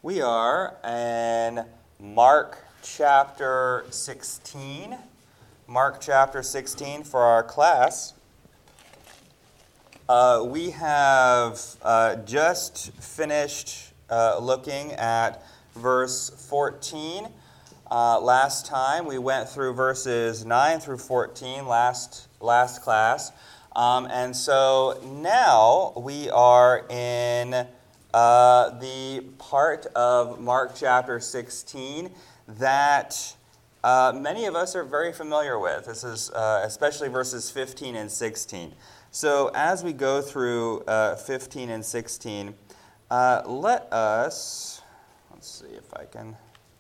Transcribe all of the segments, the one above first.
We are in Mark chapter 16. Mark chapter 16 for our class. We have just finished looking at verse 14. Last time we went through verses 9 through 14 last class. And so now we are in the part of Mark chapter 16 that many of us are very familiar with. This is especially verses 15 and 16. So as we go through 15 and 16, let's see if I can.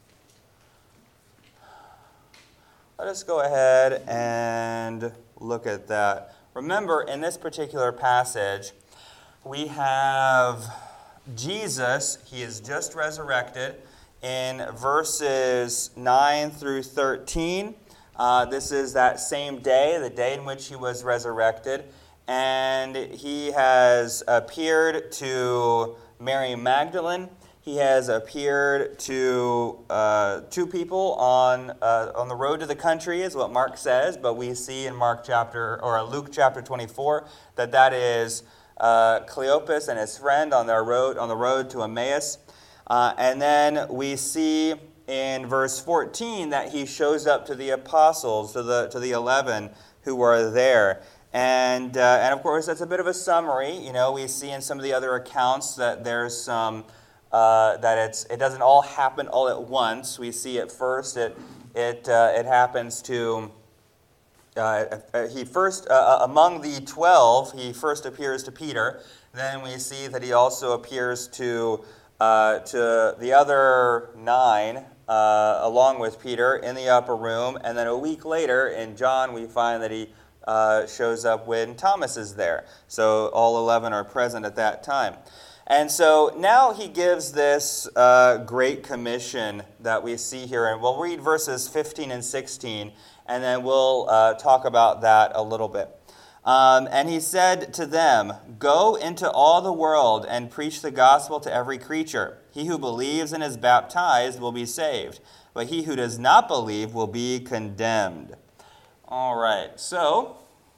Let us go ahead and look at that. Remember, in this particular passage, we have Jesus. He is just resurrected in verses 9 through 13. This is that same day, the day in which he was resurrected. And he has appeared to Mary Magdalene. He has appeared to two people on the road to the country, is what Mark says. But we see in Luke chapter 24 that is Cleopas and his friend on the road to Emmaus. And then we see in verse 14 that he shows up to the apostles, to the 11 who are there. And of course, that's a bit of a summary. You know, we see in some of the other accounts that there's some it doesn't all happen all at once. We see at first it happens to he first among the 12 he first appears to Peter. Then we see that he also appears to the other 9 along with Peter in the upper room, and then a week later in John we find that he shows up when Thomas is there. So all 11 are present at that time. And so now he gives this great commission that we see here. And we'll read verses 15 and 16, and then we'll talk about that a little bit. And he said to them, "Go into all the world and preach the gospel to every creature. He who believes and is baptized will be saved, but he who does not believe will be condemned." All right, so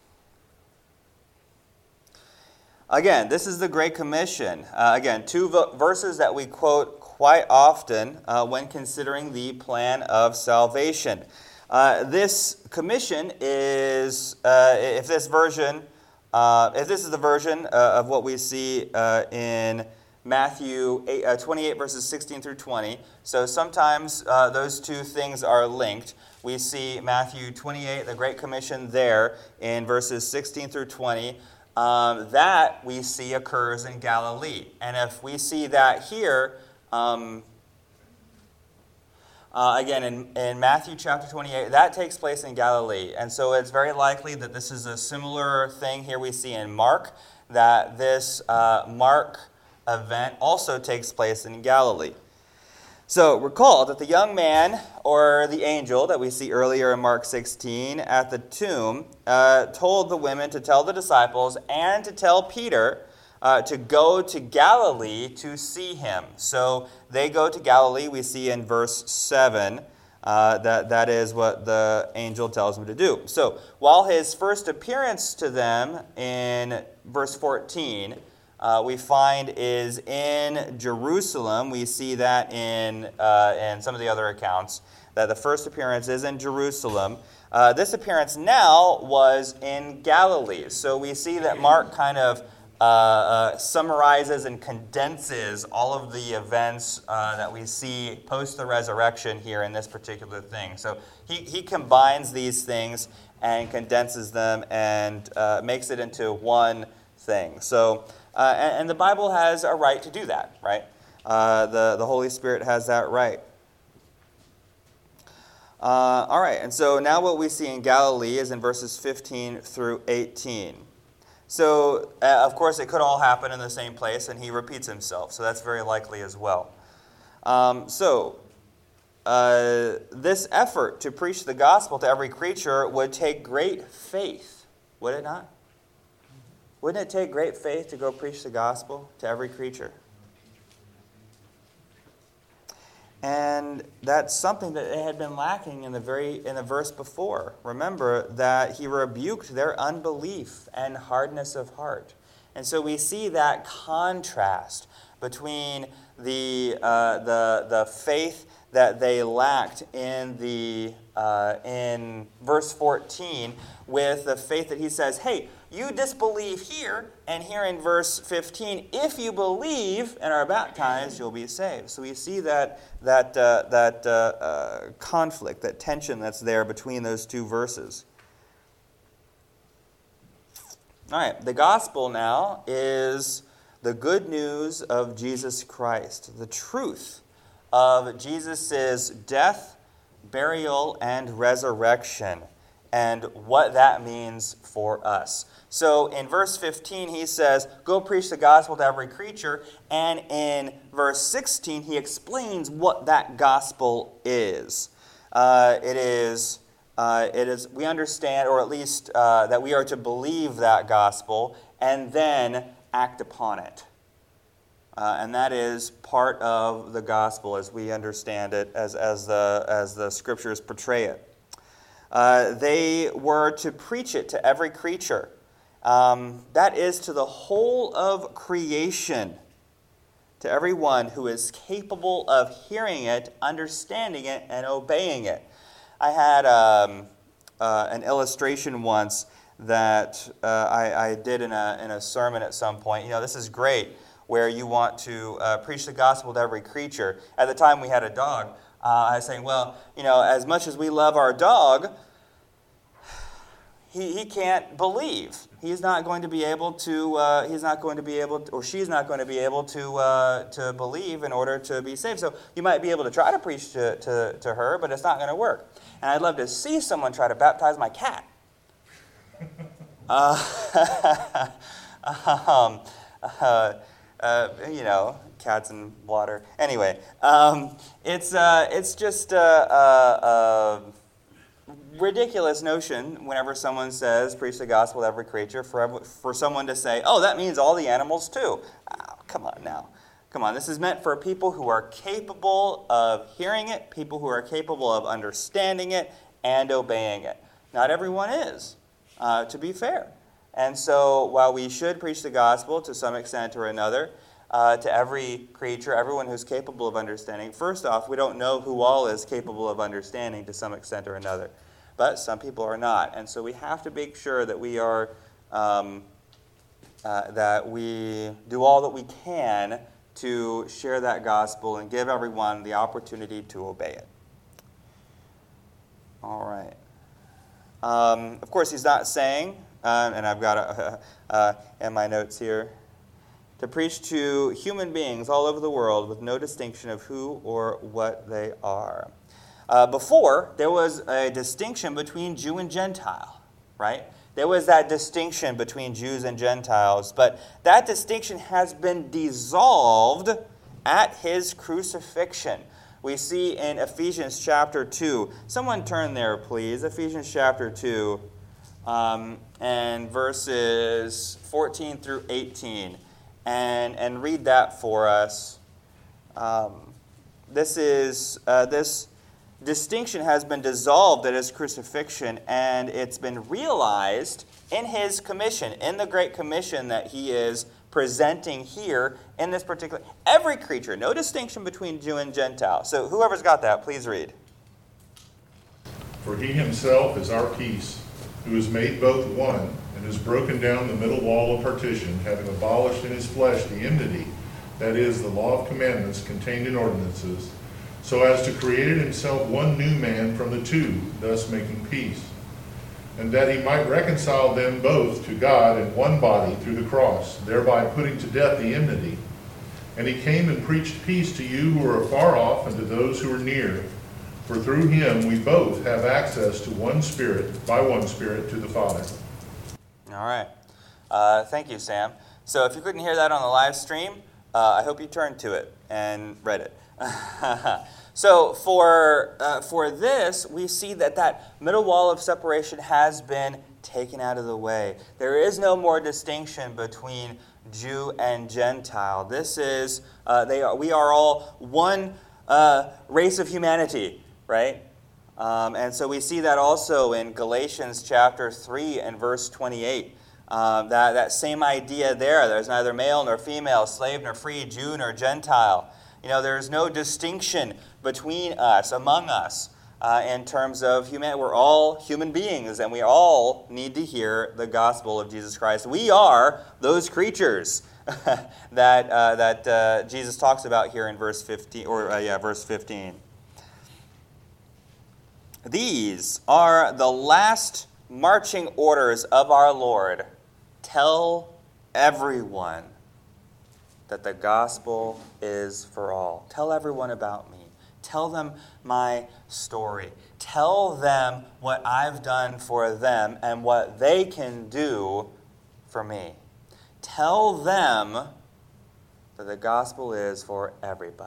again, this is the Great Commission. Again, two verses that we quote quite often when considering the plan of salvation. This commission is, if this is the version of what we see in Matthew 28, verses 16 through 20. So sometimes those two things are linked. We see Matthew 28, the Great Commission there in verses 16 through 20. That we see occurs in Galilee. And if we see that here, again in Matthew chapter 28, that takes place in Galilee. And so it's very likely that this is a similar thing here we see in Mark, that this Mark event also takes place in Galilee. So recall that the young man, or the angel that we see earlier in Mark 16 at the tomb, told the women to tell the disciples and to tell Peter to go to Galilee to see him. So they go to Galilee. We see in verse 7 that is what the angel tells them to do. So while his first appearance to them in verse 14 we find is in Jerusalem. We see that in some of the other accounts, that the first appearance is in Jerusalem. This appearance now was in Galilee. So we see that Mark kind of summarizes and condenses all of the events that we see post the resurrection here in this particular thing. So he combines these things and condenses them and makes it into one thing. So and the Bible has a right to do that, right? The Holy Spirit has that right. All right, and so now what we see in Galilee is in verses 15 through 18. So, of course, it could all happen in the same place, and he repeats himself, so that's very likely as well. This effort to preach the gospel to every creature would take great faith, would it not? Wouldn't it take great faith to go preach the gospel to every creature? And that's something that they had been lacking in the verse before. Remember that he rebuked their unbelief and hardness of heart. And so we see that contrast between the faith that they lacked in verse 14 with the faith that he says, hey, you disbelieve here, and here in verse 15, if you believe and are baptized, you'll be saved. So we see that conflict, that tension that's there between those two verses. All right, the gospel now is the good news of Jesus Christ, the truth of Jesus' death, burial, and resurrection, and what that means for us. So in verse 15, he says, go preach the gospel to every creature. And in verse 16, he explains what that gospel is. It is, we understand, or at least that we are to believe that gospel and then act upon it. And that is part of the gospel as we understand it, as the scriptures portray it. They were to preach it to every creature. That is to the whole of creation, to everyone who is capable of hearing it, understanding it, and obeying it. I had an illustration once that I did in a sermon at some point. This is great, where you want to preach the gospel to every creature. At the time we had a dog. I was saying, well, as much as we love our dog, he can't believe. He's not going to be able to, or she's not going to be able to believe in order to be saved. So you might be able to try to preach to her, but it's not going to work. And I'd love to see someone try to baptize my cat. Cats and water. Anyway, it's just a ridiculous notion whenever someone says, preach the gospel to every creature, for someone to say, oh, that means all the animals too. Oh, come on now. Come on, this is meant for people who are capable of hearing it, people who are capable of understanding it and obeying it. Not everyone is, to be fair. And so while we should preach the gospel to some extent or another, to every creature, everyone who's capable of understanding, first off, we don't know who all is capable of understanding to some extent or another. But some people are not. And so we have to make sure that we are, that we do all that we can to share that gospel and give everyone the opportunity to obey it. All right. Of course, he's not saying, and I've got in my notes here, to preach to human beings all over the world with no distinction of who or what they are. Before, there was a distinction between Jew and Gentile, right? There was that distinction between Jews and Gentiles, but that distinction has been dissolved at his crucifixion. We see in Ephesians chapter 2. Someone turn there, please. Ephesians chapter 2 and verses 14 through 18. And read that for us. This distinction has been dissolved at his crucifixion, and it's been realized in his commission, in the Great Commission that he is presenting here in this particular. Every creature, no distinction between Jew and Gentile. So whoever's got that, please read. For he himself is our peace, who has made both one, and has broken down the middle wall of partition, having abolished in his flesh the enmity, that is, the law of commandments contained in ordinances, so as to create in himself one new man from the two, thus making peace, and that he might reconcile them both to God in one body through the cross, thereby putting to death the enmity. And he came and preached peace to you who are afar off and to those who are near. For through him we both have access to one Spirit, by one Spirit, to the Father. All right. Thank you, Sam. So if you couldn't hear that on the live stream, I hope you turned to it and read it. So for this, we see that middle wall of separation has been taken out of the way. There is no more distinction between Jew and Gentile. This is we are all one race of humanity, right? And so we see that also in Galatians chapter 3 and verse 28. That same idea there. There's neither male nor female, slave nor free, Jew nor Gentile. There's no distinction between us, among us, in terms of humanity. We're all human beings, and we all need to hear the gospel of Jesus Christ. We are those creatures that Jesus talks about here in verse 15, verse 15. These are the last marching orders of our Lord. Tell everyone that the gospel is for all. Tell everyone about me. Tell them my story. Tell them what I've done for them and what they can do for me. Tell them that the gospel is for everybody.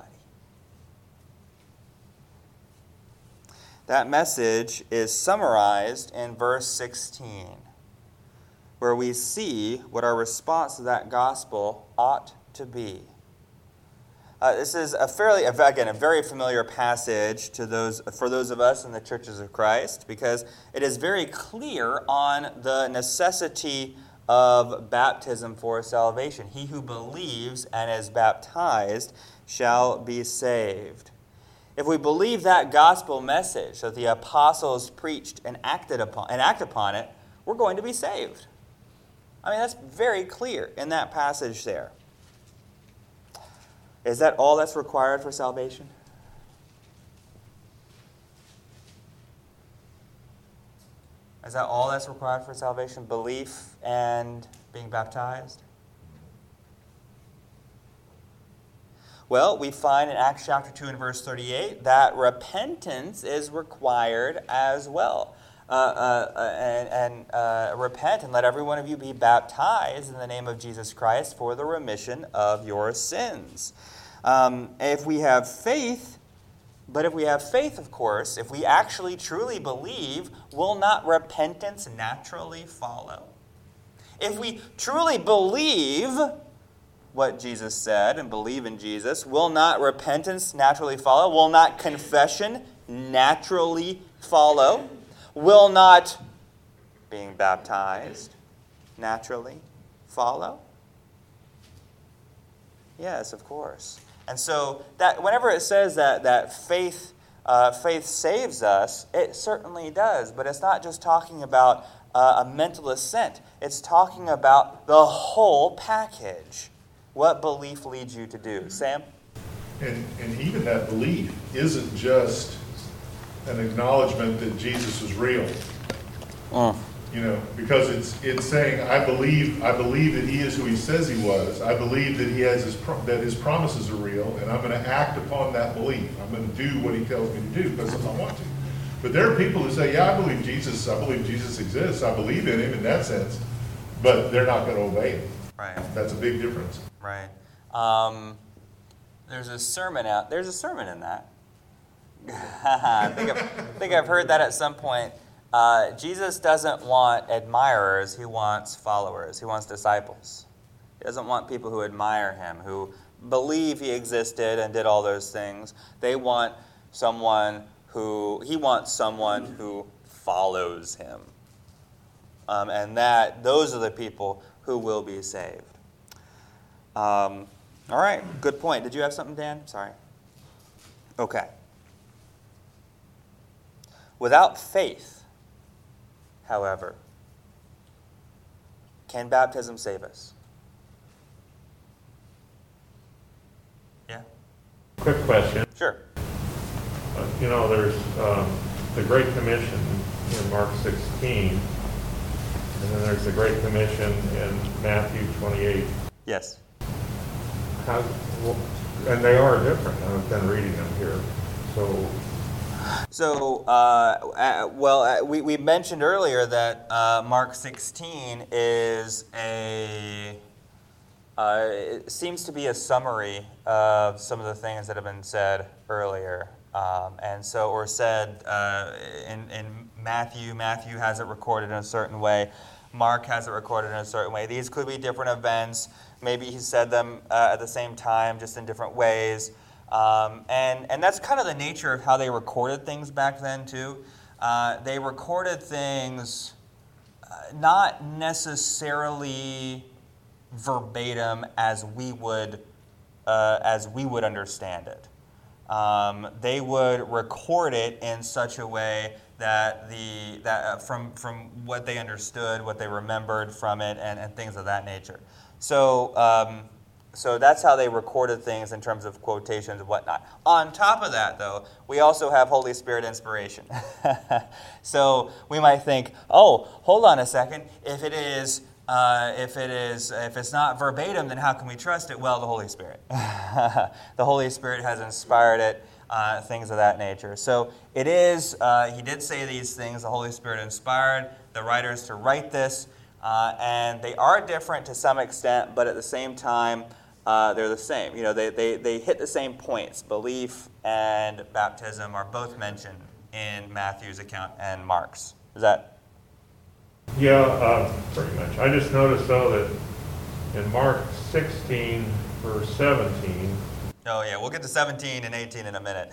That message is summarized in verse 16, where we see what our response to that gospel ought to be. This is a very familiar passage for those of us in the churches of Christ, because it is very clear on the necessity of baptism for salvation. He who believes and is baptized shall be saved. If we believe that gospel message that the apostles preached and act upon it, we're going to be saved. That's very clear in that passage there. Is that all that's required for salvation? Is that all that's required for salvation? Belief and being baptized? Well, we find in Acts chapter 2 and verse 38 that repentance is required as well. Repent and let every one of you be baptized in the name of Jesus Christ for the remission of your sins. If we have faith, of course, if we actually truly believe, will not repentance naturally follow? If we truly believe what Jesus said and believe in Jesus, will not repentance naturally follow? Will not confession naturally follow? Will not being baptized naturally follow? Yes, of course. And so that whenever it says that faith saves us, it certainly does. But it's not just talking about a mental assent. It's talking about the whole package. What belief leads you to do? Sam? And even that belief isn't just an acknowledgement that Jesus was real. Because it's saying, I believe that he is who he says he was. I believe that that his promises are real, and I'm going to act upon that belief. I'm going to do what he tells me to do because I want to. But there are people who say, I believe Jesus exists. I believe in him in that sense, but they're not going to obey him. Right. That's a big difference. Right. There's a sermon in that. I think I've heard that at some point. Jesus doesn't want admirers, he wants followers. He wants disciples. He doesn't want people who admire him, who believe he existed and did all those things. He wants someone who follows him. And those are the people who will be saved. All right, good point. Did you have something, Dan? Sorry. Okay. Without faith, however, can baptism save us? Yeah? Quick question. Sure. There's the Great Commission in Mark 16, and then there's the Great Commission in Matthew 28. Yes. And they are different. I've been reading them here. We mentioned earlier that Mark 16 is it seems to be a summary of some of the things that have been said earlier. In Matthew. Matthew has it recorded in a certain way. Mark has it recorded in a certain way. These could be different events. Maybe he said them at the same time, just in different ways. And that's kind of the nature of how they recorded things back then, too. They recorded things not necessarily verbatim as we would understand it. They would record it in such a way that from what they understood, what they remembered from it, and things of that nature. So that's how they recorded things in terms of quotations and whatnot. On top of that, though, we also have Holy Spirit inspiration. So we might think, oh, hold on a second. If it's not verbatim, then how can we trust it? Well, the Holy Spirit. The Holy Spirit has inspired it, things of that nature. So it is, he did say these things, the Holy Spirit inspired the writers to write this, and they are different to some extent, but at the same time, they're the same. You know, they hit the same points. Belief and baptism are both mentioned in Matthew's account and Mark's. Is that? Yeah, pretty much. I just noticed, though, that in Mark 16, verse 17... Oh, yeah, we'll get to 17 and 18 in a minute.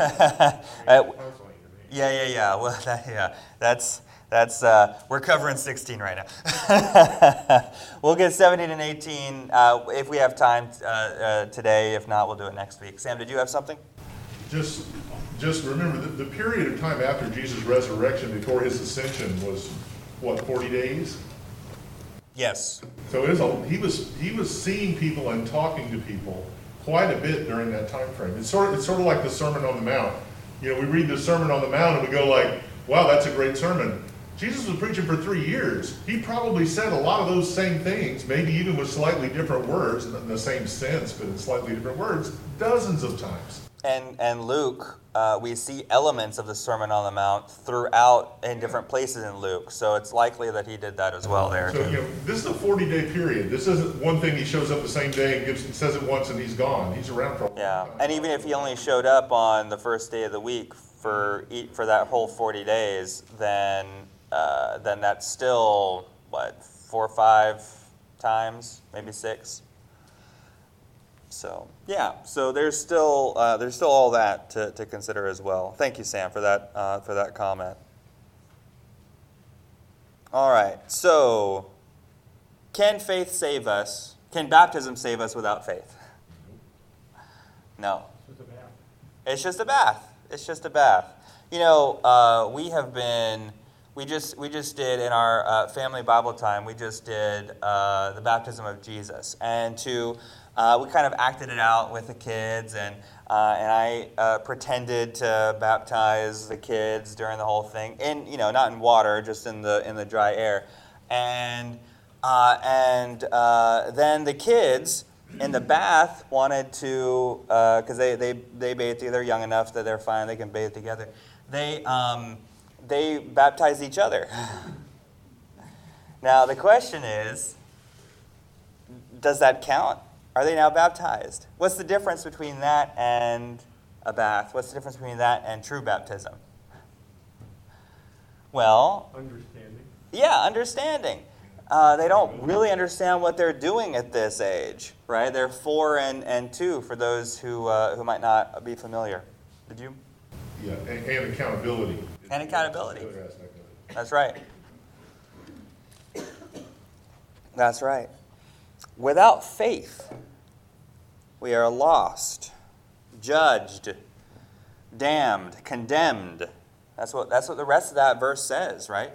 Yeah. Well, that's we're covering 16 right now. We'll get 17 and 18 if we have time today. If not, we'll do it next week. Sam, did you have something? Just remember, the period of time after Jesus' resurrection before his ascension was, what, 40 days? Yes. So he was seeing people and talking to people quite a bit during that time frame. It's sort of like the Sermon on the Mount. You know, we read the Sermon on the Mount and we go like, wow, that's a great sermon. Jesus was preaching for 3 years. He probably said a lot of those same things, maybe even with slightly different words, in the same sense, but in slightly different words, dozens of times. And Luke, we see elements of the Sermon on the Mount throughout in different places in Luke. So it's likely that he did that as well there. So, this is a 40-day period. This isn't one thing he shows up the same day and says it once and he's gone. He's around for a long time. And even if he only showed up on the first day of the week for that whole 40 days, then that's still, 4 or 5 times, maybe 6. So so there's still all that to consider as well. Thank you, Sam, for that comment. All right. So, can faith save us? Can baptism save us without faith? No. It's just a bath. It's just a bath. You know, we just did in our family Bible time. We just did the baptism of Jesus, and we kind of acted it out with the kids, and I pretended to baptize the kids during the whole thing, not in water, just in the dry air, and then the kids in the bath wanted to, because they bathe together, they're young enough that they're fine, they can bathe together. They baptized each other. Now the question is, does that count? Are they now baptized? What's the difference between that and a bath? What's the difference between that and true baptism? Well, understanding. Yeah, understanding. They don't really understand what they're doing at this age, right? They're 4 and 2 for those who might not be familiar. Did you? Yeah, and accountability. And accountability. That's right. That's right. Without faith, we are lost, judged, damned, condemned. That's what the rest of that verse says, right?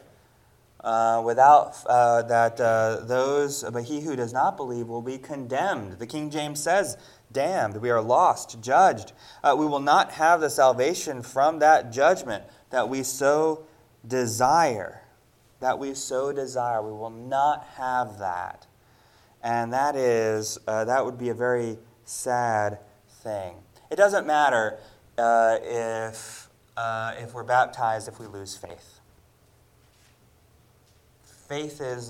But he who does not believe will be condemned. The King James says, damned. We are lost, judged. We will not have the salvation from that judgment that we so desire. We will not have that. And that would be a very sad thing. It doesn't matter if we're baptized if we lose faith. Faith is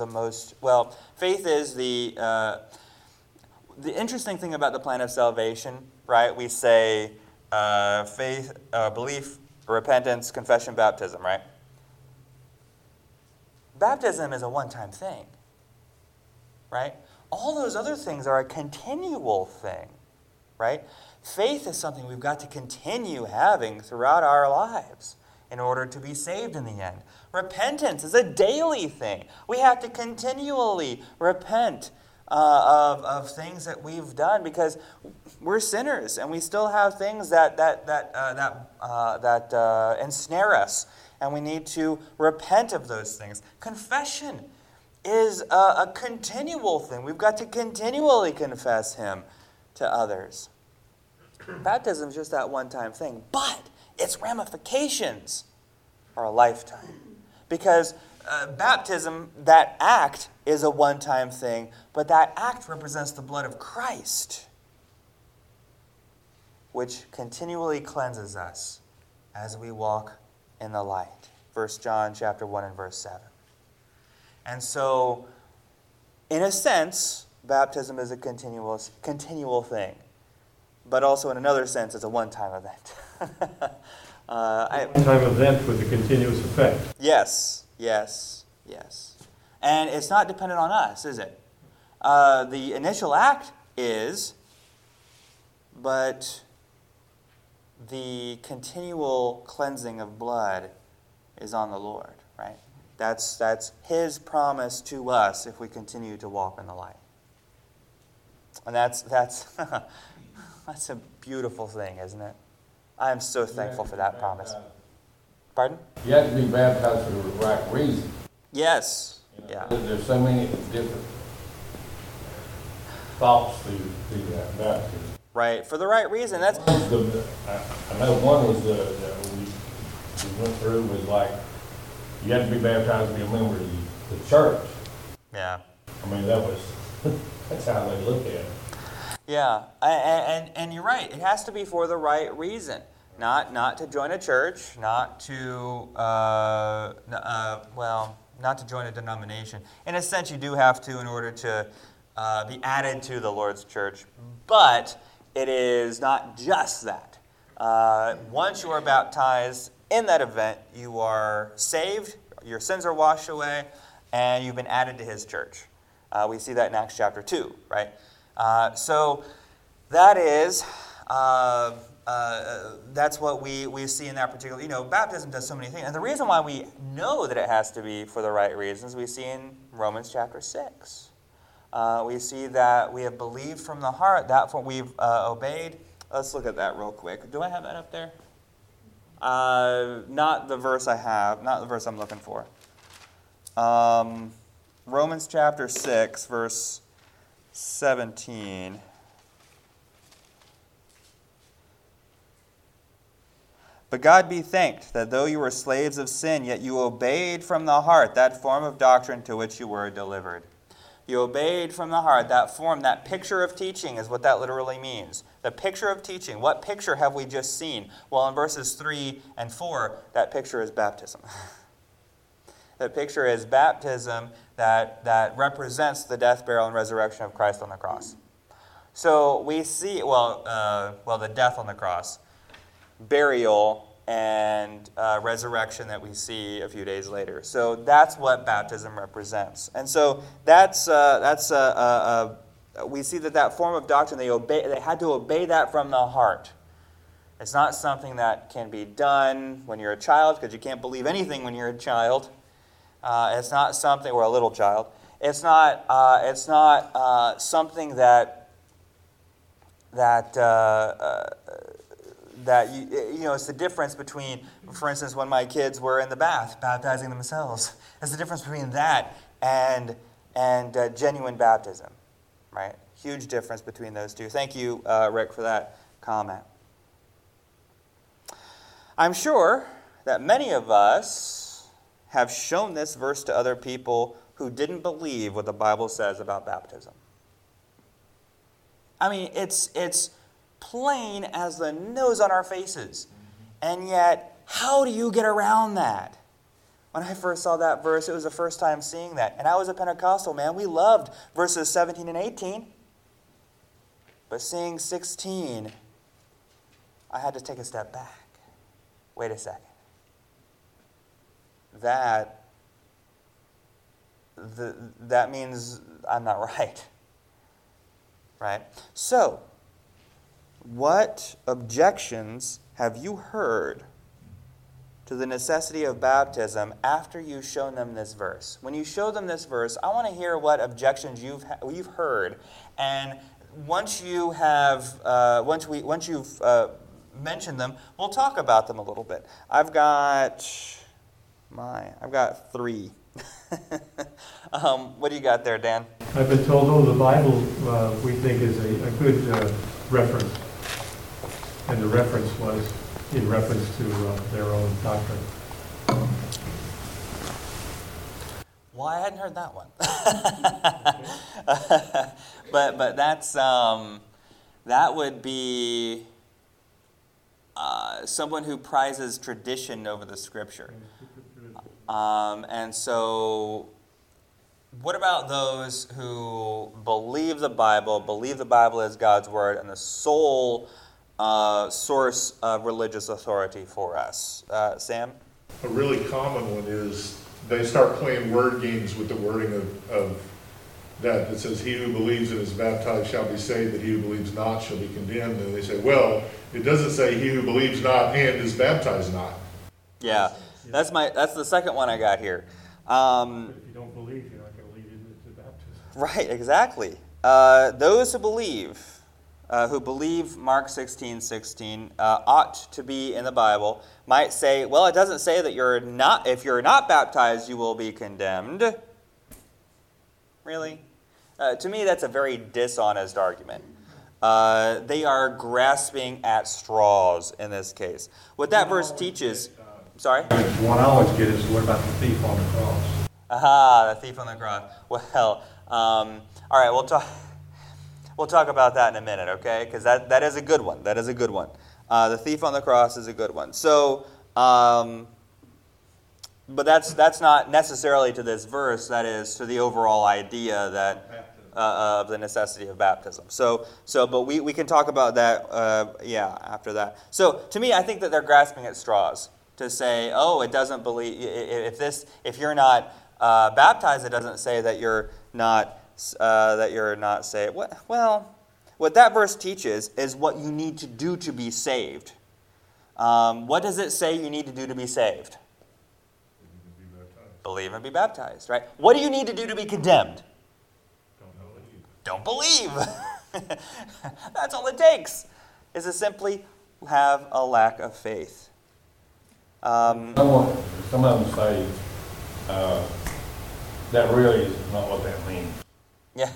the interesting thing about the plan of salvation, right? We say faith, belief, repentance, confession, baptism, right? Baptism is a one-time thing, right? All those other things are a continual thing, right? Faith is something we've got to continue having throughout our lives in order to be saved in the end. Repentance is a daily thing. We have to continually repent of things that we've done because we're sinners and we still have things that ensnare us, and we need to repent of those things. Confession is a continual thing. We've got to continually confess Him to others. Baptism is just that one-time thing, but its ramifications are a lifetime. Because baptism, that act, is a one-time thing, but that act represents the blood of Christ, which continually cleanses us as we walk in the light. 1 John chapter 1 and verse 7. And so, in a sense, baptism is a continual thing. But also in another sense, it's a one-time event. One-time event with a continuous effect. Yes. And it's not dependent on us, is it? The initial act is, but the continual cleansing of blood is on the Lord, right? That's His promise to us if we continue to walk in the light. And that's that's a beautiful thing, isn't it? I am so thankful for that promise. Pardon? You have to be baptized for the right reason. Yes. Yeah. There's so many different thoughts to baptism. Right, for the right reason. That's. I know one was we went through was like you had to be baptized to be a member of the church. Yeah. I mean that's how they look at it. Yeah, and you're right. It has to be for the right reason, not to join a church, not to not to join a denomination. In a sense, you do have to in order to be added to the Lord's church, but it is not just that. Once you are baptized in that event, you are saved, your sins are washed away, and you've been added to His church. We see that in Acts chapter 2, right? So that is, that's what we see in that particular, baptism does so many things. And the reason why we know that it has to be for the right reasons, we see in Romans chapter 6. We see that we have believed from the heart, that we've obeyed. Let's look at that real quick. Do I have that up there? Not the verse I have, not the verse I'm looking for. Romans chapter 6, verse 17. But God be thanked that though you were slaves of sin, yet you obeyed from the heart that form of doctrine to which you were delivered. You obeyed from the heart, that form, that picture of teaching is what that literally means. The picture of teaching. What picture have we just seen? Well, in verses 3 and 4, that picture is baptism. The picture is baptism that represents the death, burial, and resurrection of Christ on the cross. So we see, the death on the cross, burial, and resurrection that we see a few days later. So that's what baptism represents. And so we see that form of doctrine, they had to obey that from the heart. It's not something that can be done when you're a child, because you can't believe anything when you're a child. It's not something, or a little child. It's not something that it's the difference between, for instance, when my kids were in the bath baptizing themselves. It's the difference between that and genuine baptism, right? Huge difference between those two. Thank you, Rick, for that comment. I'm sure that many of us have shown this verse to other people who didn't believe what the Bible says about baptism. I mean, it's plain as the nose on our faces. And yet, how do you get around that? When I first saw that verse, it was the first time seeing that. And I was a Pentecostal, man. We loved verses 17 and 18. But seeing 16, I had to take a step back. Wait a second. That means I'm not right. Right? So, what objections have you heard to the necessity of baptism after you've shown them this verse? When you show them this verse, I want to hear what objections you've heard, and once you've mentioned them, we'll talk about them a little bit. I've got 3. What do you got there, Dan? I've been told, the Bible we think is a good reference. And the reference was in reference to their own doctrine. Well, I hadn't heard that one. but that's that would be someone who prizes tradition over the Scripture. And so, what about those who believe the Bible is God's Word and the sole source of religious authority for us? Sam? A really common one is they start playing word games with the wording of that. It says, he who believes and is baptized shall be saved, but he who believes not shall be condemned. And they say, well, it doesn't say he who believes not and is baptized not. Yeah, that's the second one I got here. But if you don't believe, you're not going to lead into baptism. Right, exactly. Those who believe Mark 16:16 ought to be in the Bible might say, well, it doesn't say that if you're not baptized, you will be condemned. Really? To me, that's a very dishonest argument. They are grasping at straws in this case. What that verse teaches... Sorry? One I always get is, what about the thief on the cross? Aha, the thief on the cross. Well, all right, we'll talk about that in a minute, okay? Because that is a good one. That is a good one. The thief on the cross is a good one. So, but that's not necessarily to this verse. That is to the overall idea that of the necessity of baptism. But we can talk about that, after that. So, to me, I think that they're grasping at straws to say, oh, it doesn't believe if you're not baptized, it doesn't say that you're not saved. Well, what that verse teaches is what you need to do to be saved. What does it say you need to do to be saved? Believe and be baptized, right? What do you need to do to be condemned? Don't believe. That's all it takes, is to simply have a lack of faith. Some of them say that really is not what that means. Yeah.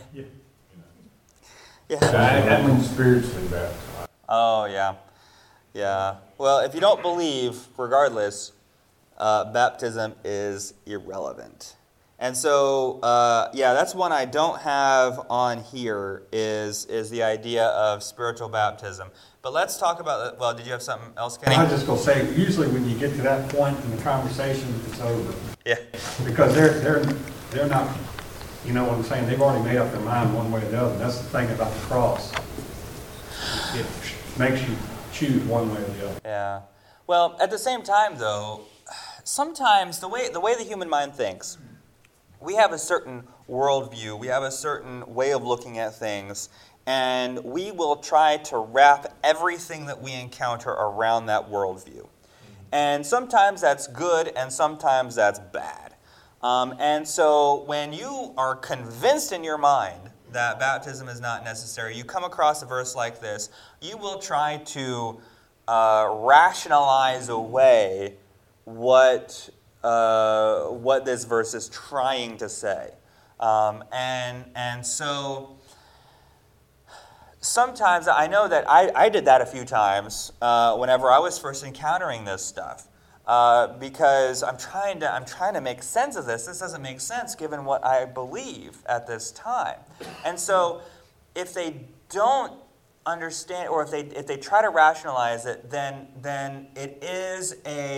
That means spiritually baptized. Oh, yeah. Yeah. Well, if you don't believe, regardless, baptism is irrelevant. And so, that's one I don't have on here is the idea of spiritual baptism. But let's talk about, well, did you have something else, Kenny? I was just going to say, usually when you get to that point in the conversation, it's over. Yeah. Because they're not, you know what I'm saying, they've already made up their mind one way or the other. That's the thing about the cross. It makes you choose one way or the other. Yeah. Well, at the same time, though, sometimes the way the human mind thinks, we have a certain worldview, we have a certain way of looking at things, and we will try to wrap everything that we encounter around that worldview. And sometimes that's good, and sometimes that's bad. And so when you are convinced in your mind that baptism is not necessary, you come across a verse like this, you will try to rationalize away what this verse is trying to say. And so sometimes I know that I did that a few times whenever I was first encountering this stuff. Because I'm trying to make sense of this. This doesn't make sense given what I believe at this time. And so if they don't understand, or if they try to rationalize it, then it is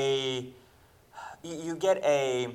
you get a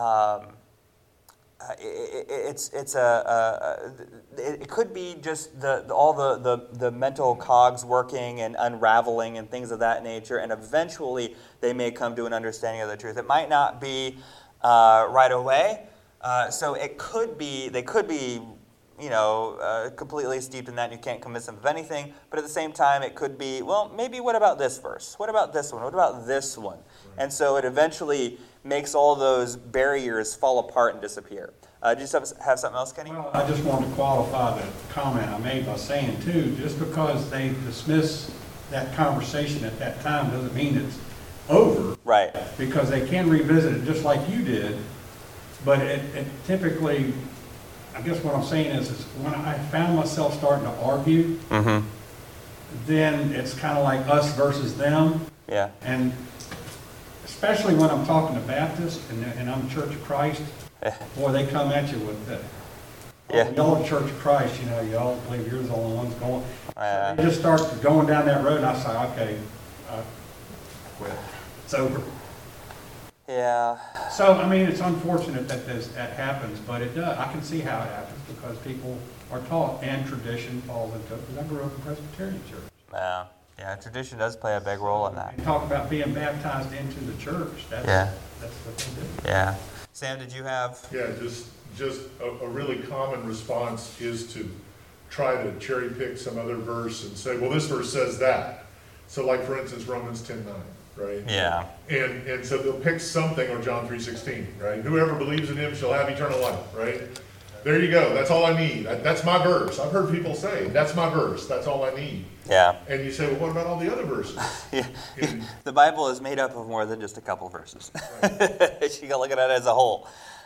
it could be just all the mental cogs working and unraveling and things of that nature, and eventually they may come to an understanding of the truth. It might not be right away, so they could be completely steeped in that and you can't convince them of anything. But at the same time, it could be, well, maybe what about this verse? What about this one? What about this one? And so it eventually makes all those barriers fall apart and disappear. Do you have something else, Kenny? Well, I just wanted to qualify the comment I made by saying, too, just because they dismiss that conversation at that time doesn't mean it's over. Right. Because they can revisit it just like you did, but it typically, I guess what I'm saying is when I found myself starting to argue, Mm-hmm. then it's kind of like us versus them. Yeah. And especially when I'm talking to Baptists and I'm Church of Christ, boy, they come at you with that. Yeah. Y'all are Church of Christ, y'all believe you're the only ones going. Yeah. They just start going down that road, and I say, okay, quit. It's over. Yeah. So, I mean, it's unfortunate that happens, but it does. I can see how it happens because people are taught, and tradition falls into it. Because I grew up in Presbyterian church. Yeah, tradition does play a big role in that. And talk about being baptized into the church. That's what they do. Yeah. Sam, did you have? Yeah, just a really common response is to try to cherry pick some other verse and say, well, this verse says that. So like, for instance, Romans 10:9, right? Yeah. And so they'll pick something, or John 3:16, right? Whoever believes in him shall have eternal life, right? There you go. That's all I need. That's my verse. I've heard people say, that's my verse. That's all I need. Yeah. And you say, well, what about all the other verses? Yeah. The Bible is made up of more than just a couple verses. You got to look at it as a whole.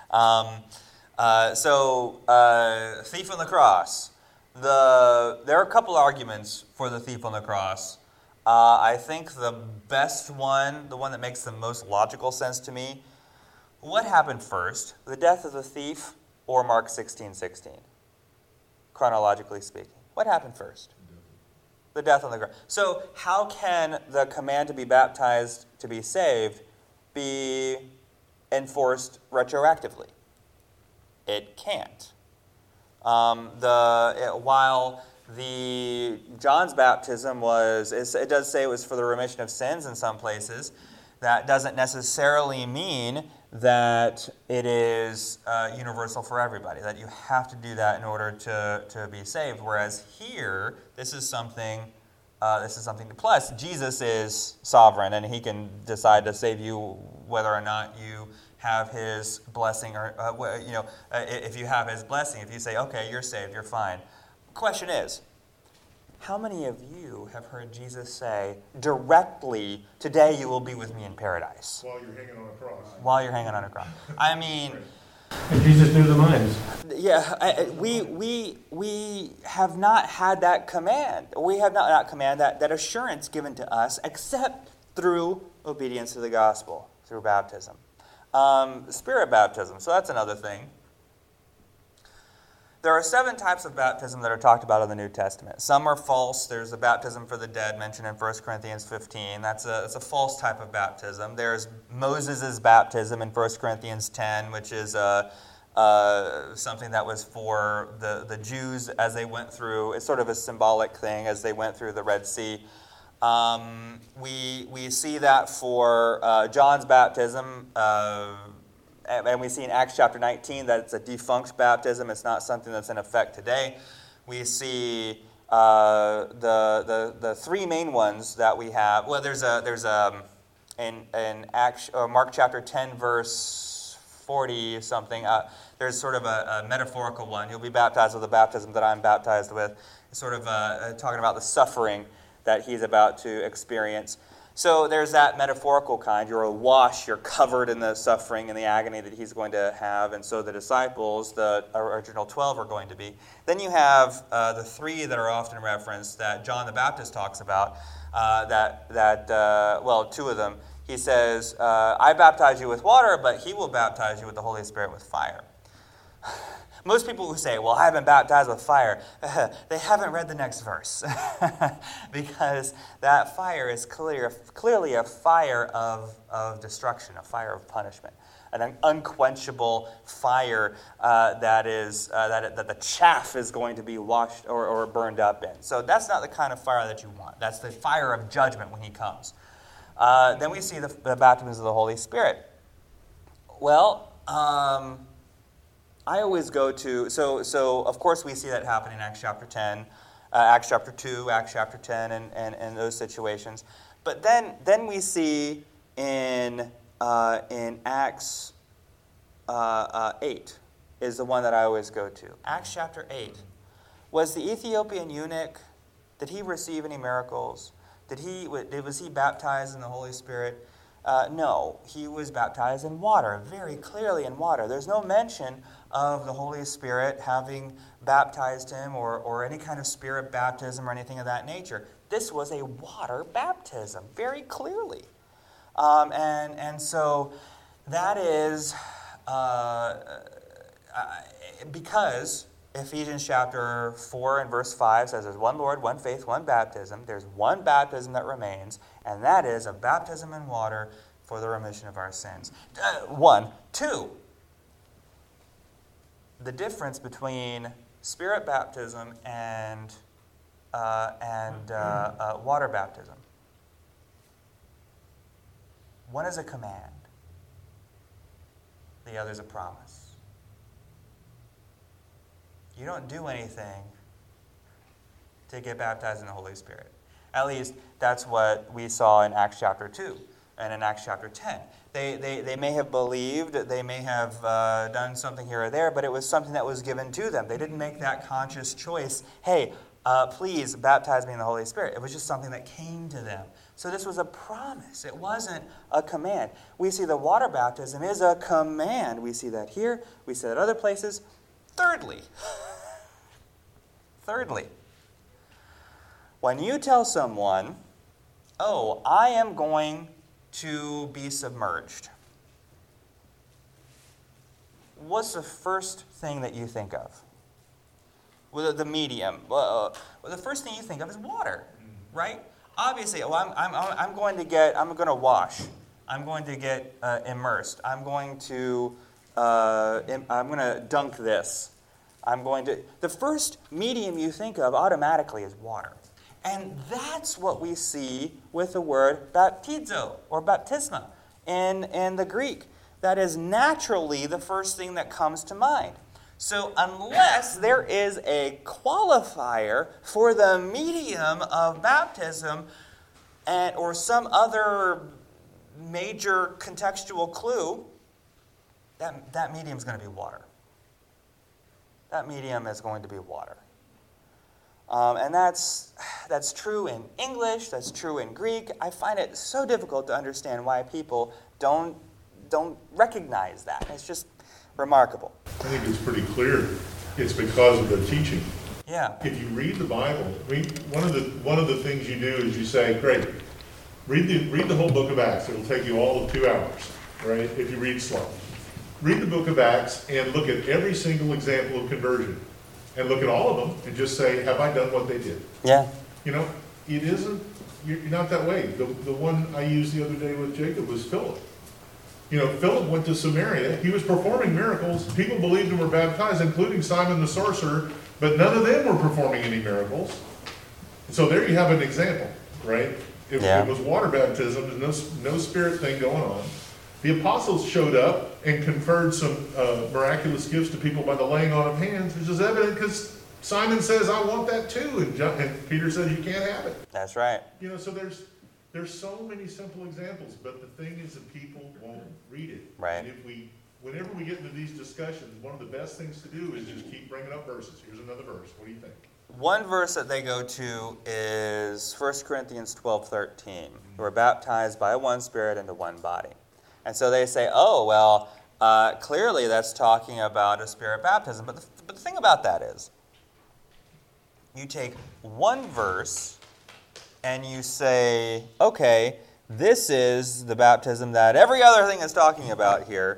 Thief on the cross. There are a couple arguments for the thief on the cross. I think the best one, the one that makes the most logical sense to me, what happened first? The death of the thief or Mark 16:16? Chronologically speaking. What happened first? The death on the cross. So how can the command to be baptized to be saved be enforced retroactively? It can't. While John's baptism it does say it was for the remission of sins in some places, that doesn't necessarily mean that it is universal for everybody, that you have to do that in order to be saved. Whereas here, this is something plus Jesus is sovereign and he can decide to save you whether or not you have his blessing, or if you have his blessing, if you say, okay, you're saved, you're fine. The question is, how many of you have heard Jesus say directly, today you will be with me in paradise? While you're hanging on a cross. While you're hanging on a cross. I mean, And Jesus knew the minds. yeah, we have not had that command. We have not command, that assurance given to us, except through obedience to the gospel, through baptism. Spirit baptism, so that's another thing. There are 7 types of baptism that are talked about in the New Testament. Some are false. There's a baptism for the dead mentioned in 1 Corinthians 15. That's a false type of baptism. There's Moses' baptism in 1 Corinthians 10, which is something that was for the Jews as they went through. It's sort of a symbolic thing as they went through the Red Sea. We see that for John's baptism, and we see in Acts chapter 19 that it's a defunct baptism. It's not something that's in effect today. We see the 3 main ones that we have. Well, there's in Mark chapter 10 verse 40 something. There's sort of a metaphorical one. You'll be baptized with the baptism that I'm baptized with. It's sort of talking about the suffering that he's about to experience. So there's that metaphorical kind. You're awash, you're covered in the suffering and the agony that he's going to have, and so the disciples, the original 12, are going to be. Then you have the 3 that are often referenced that John the Baptist talks about, 2 of them. He says, I baptize you with water, but he will baptize you with the Holy Spirit with fire. Most people who say, well, I haven't baptized with fire, they haven't read the next verse. Because that fire is clearly a fire of destruction, a fire of punishment, an unquenchable fire that the chaff is going to be washed or burned up in. So that's not the kind of fire that you want. That's the fire of judgment when he comes. Then we see the baptisms of the Holy Spirit. Well, I always go to, so of course we see that happen in Acts chapter 10, Acts chapter 2, Acts chapter 10, and those situations. But then we see in Acts 8 is the one that I always go to. Acts chapter 8. Was the Ethiopian eunuch, did he receive any miracles? Was he baptized in the Holy Spirit? No, he was baptized in water, very clearly in water. There's no mention of the Holy Spirit having baptized him or any kind of spirit baptism or anything of that nature. This was a water baptism, very clearly. And so that is because Ephesians chapter 4 and verse 5 says there's one Lord, one faith, one baptism. There's one baptism that remains, and that is a baptism in water for the remission of our sins. 1. 2. The difference between spirit baptism and water baptism. One is a command. The other is a promise. You don't do anything to get baptized in the Holy Spirit. At least that's what we saw in Acts chapter 2 and in Acts chapter 10. They may have believed, they may have done something here or there, but it was something that was given to them. They didn't make that conscious choice, hey, please baptize me in the Holy Spirit. It was just something that came to them. So this was a promise. It wasn't a command. We see the water baptism is a command. We see that here. We see that other places. Thirdly, when you tell someone, oh, I am going to be submerged, what's the first thing that you think of? Well, the medium. Well, the first thing you think of is water, right? Obviously, I'm going to wash. I'm going to get immersed. I'm going to dunk this. The first medium you think of automatically is water. And that's what we see with the word baptizo or baptisma in the Greek. That is naturally the first thing that comes to mind. So unless there is a qualifier for the medium of baptism or some other major contextual clue, that medium is going to be water. That medium is going to be water. And that's true in English, that's true in Greek. I find it so difficult to understand why people don't recognize that. It's just remarkable. I think it's pretty clear. It's because of the teaching. Yeah. If you read the Bible, one of the things you do is you say, great, read the whole book of Acts. It'll take you all of 2 hours, right? If you read slow. Read the book of Acts and look at every single example of conversion. And look at all of them and just say, have I done what they did? Yeah. It isn't, you're not that way. The one I used the other day with Jacob was Philip. Philip went to Samaria. He was performing miracles. People believed and were baptized, including Simon the sorcerer, but none of them were performing any miracles. So there you have an example, right? It was water baptism, there's no spirit thing going on. The apostles showed up and conferred some miraculous gifts to people by the laying on of hands, which is evident because Simon says, I want that too. And Peter says, you can't have it. That's right. So there's so many simple examples, but the thing is that people won't read it. Right. And whenever we get into these discussions, one of the best things to do is just keep bringing up verses. Here's another verse. What do you think? One verse that they go to is 1 Corinthians 12:13. We're baptized by one Spirit into one body. And so they say, oh, well, clearly that's talking about a spirit baptism. But the thing about that is, you take one verse and you say, okay, this is the baptism that every other thing is talking about here.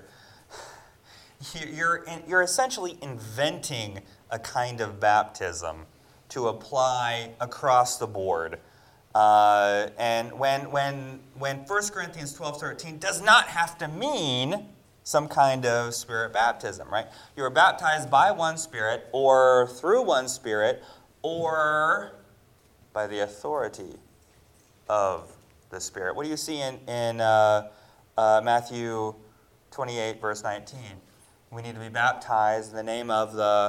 You're essentially inventing a kind of baptism to apply across the board. And when 1 Corinthians 12:13 does not have to mean some kind of spirit baptism, right? You are baptized by one Spirit or through one Spirit or by the authority of the Spirit. What do you see in Matthew 28, verse 19? we need to be baptized in the name of the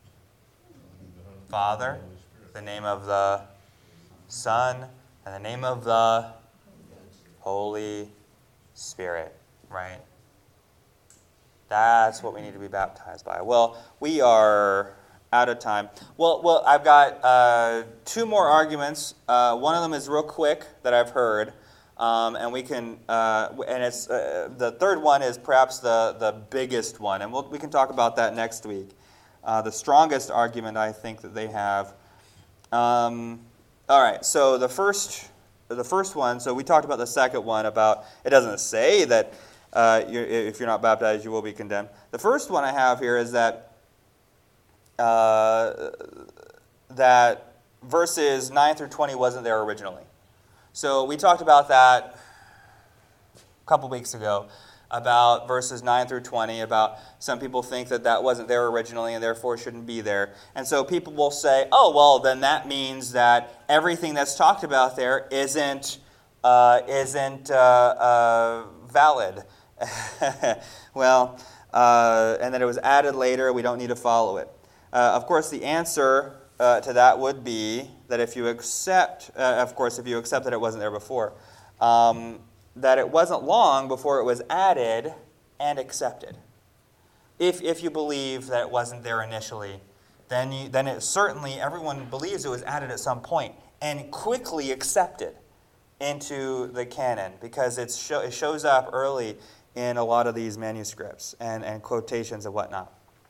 Father, the name of the Son, and the name of the Holy Spirit, right? That's what we need to be baptized by. Well, we are out of time. Well, I've got 2 more arguments. One of them is real quick that I've heard, and we can, and it's the third one is perhaps the biggest one, and we can talk about that next week. The strongest argument I think that they have. All right. So the first one. So we talked about the second one about it doesn't say that if you're not baptized you will be condemned. The first one I have here is that that verses 9 through 20 wasn't there originally. So we talked about that a couple weeks ago, about verses 9 through 20, about some people think that wasn't there originally and therefore shouldn't be there. And so people will say, oh, well, then that means that everything that's talked about there isn't valid. Well, and that it was added later, we don't need to follow it. Of course, the answer to that would be that if you accept, that it wasn't there before, that it wasn't long before it was added and accepted. If you believe that it wasn't there initially, then it certainly, everyone believes it was added at some point and quickly accepted into the canon because it shows up early in a lot of these manuscripts and quotations and whatnot.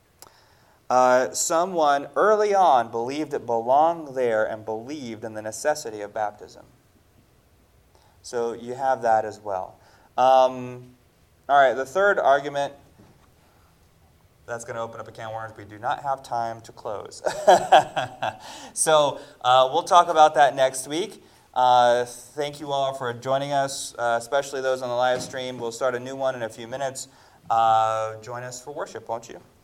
Someone early on believed it belonged there and believed in the necessity of baptism. So you have that as well. All right, the third argument, that's going to open up a can of worms. We do not have time to close. So we'll talk about that next week. Thank you all for joining us, especially those on the live stream. We'll start a new one in a few minutes. Join us for worship, won't you?